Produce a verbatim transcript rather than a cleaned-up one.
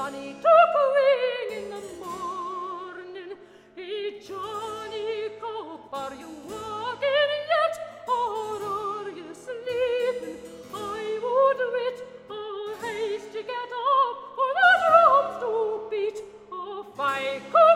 Johnny took wing in the morning. Hey, Johnny, go, are you walking yet, or are you sleeping? I would wait all haste to get up for the drums to beat. Oh, if I could